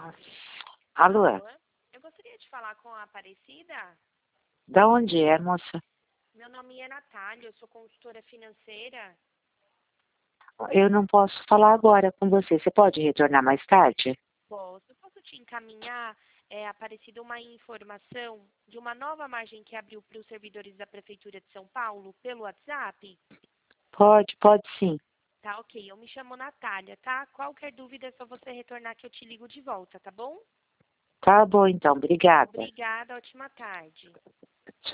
Alô? Alô? Eu gostaria de falar com a Aparecida. Da onde é, moça? Meu nome é Natália, eu sou consultora financeira. Eu não posso falar agora com você. Você pode retornar mais tarde? Posso te encaminhar, Aparecida, uma informação de uma nova margem que abriu para os servidores da Prefeitura de São Paulo pelo WhatsApp? Pode sim. Tá, ok. Eu me chamo Natália, tá? Qualquer dúvida é só você retornar que eu te ligo de volta, tá bom? Tá bom, então. Obrigada. Obrigada, ótima tarde.